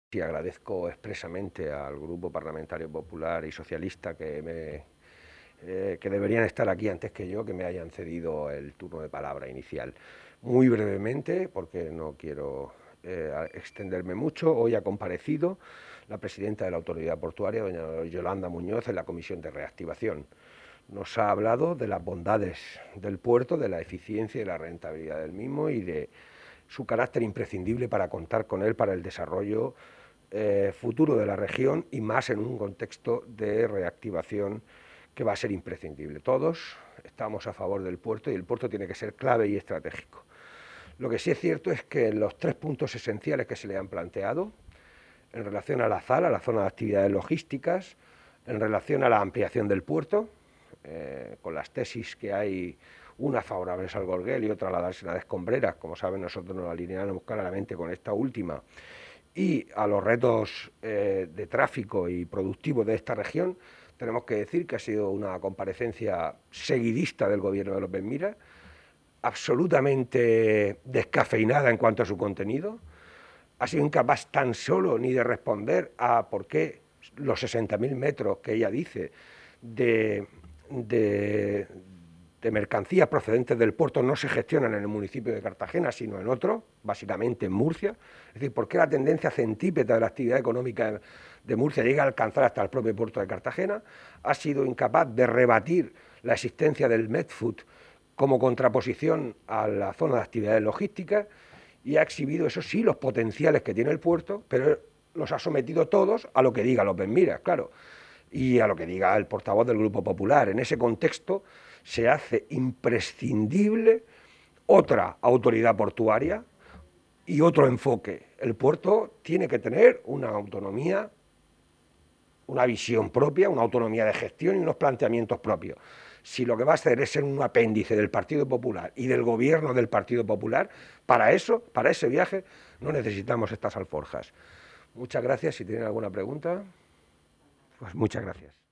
Y agradezco expresamente al Grupo Parlamentario Popular y Socialista que deberían estar aquí antes que yo, que me hayan cedido el turno de palabra inicial. Muy brevemente, porque no quiero extenderme mucho, hoy ha comparecido la presidenta de la Autoridad Portuaria, doña Yolanda Muñoz, en la Comisión de Reactivación. Nos ha hablado de las bondades del puerto, de la eficiencia y la rentabilidad del mismo y de su carácter imprescindible para contar con él para el desarrollo futuro de la región y más en un contexto de reactivación que va a ser imprescindible. Todos estamos a favor del puerto y el puerto tiene que ser clave y estratégico. Lo que sí es cierto es que los 3 puntos esenciales que se le han planteado en relación a la ZAL, a la zona de actividades logísticas, en relación a la ampliación del puerto, con las tesis que hay, una favorables al Gorguel y otra a la dársena de Escombreras, como saben nosotros nos alineamos claramente con esta última, y a los retos de tráfico y productivo de esta región, tenemos que decir que ha sido una comparecencia seguidista del gobierno de López Miras, absolutamente descafeinada en cuanto a su contenido, ha sido incapaz tan solo ni de responder a por qué los 60.000 metros que ella dice de mercancías procedentes del puerto no se gestionan en el municipio de Cartagena, sino en otro, básicamente en Murcia. Es decir, ¿por qué la tendencia centípeta de la actividad económica de Murcia llega a alcanzar hasta el propio puerto de Cartagena? Ha sido incapaz de rebatir la existencia del Medfood como contraposición a la zona de actividades logísticas y ha exhibido, eso sí, los potenciales que tiene el puerto, pero los ha sometido todos a lo que diga López Miras, claro, y a lo que diga el portavoz del Grupo Popular. En ese contexto se hace imprescindible otra autoridad portuaria y otro enfoque. El puerto tiene que tener una autonomía, una visión propia, una autonomía de gestión y unos planteamientos propios. Si lo que va a hacer es ser un apéndice del Partido Popular y del gobierno del Partido Popular, para eso, para ese viaje, no necesitamos estas alforjas. Muchas gracias. Si tienen alguna pregunta, pues muchas gracias.